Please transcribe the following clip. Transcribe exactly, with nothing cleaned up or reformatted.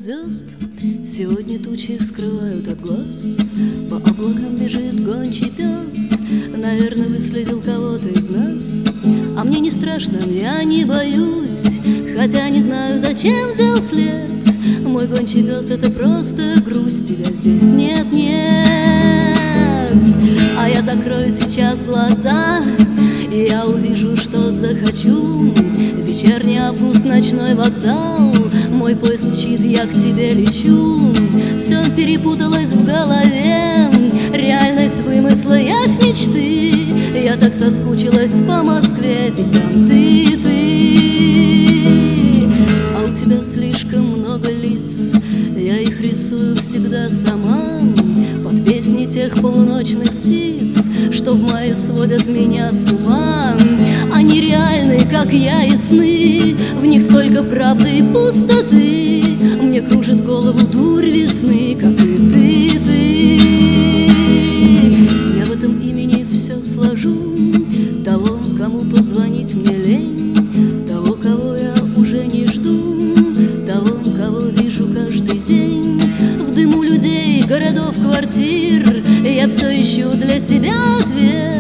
звезд. Сегодня тучи их скрывают от глаз. По облакам бежит гончий пес. Наверное, выследил кого-то из нас. А мне не страшно, я не боюсь, хотя не знаю, зачем взял след. Мой гончий пес — это просто грусть. Тебя здесь нет, нет. А я закрою сейчас глаза, и я увижу, что захочу. Вечерний август, ночной вокзал, мой поезд мчит, я к тебе лечу. Все перепуталось в голове, реальность вымысла, явь мечты. Я так соскучилась по Москве, ведь там ты, ты. А у тебя слишком много лиц, я их рисую всегда сама, под песни тех полуночных птиц, что в мае сводят меня с ума. Они реальны, как я, и сны, в них столько правды и пустоты. Мне кружит голову дурь весны, как и ты, ты. Я в этом имени все сложу, того, кому позвонить мне лень, того, кого я уже не жду, того, кого вижу каждый день. В дыму людей, городов, квартир я все ищу для себя ответ.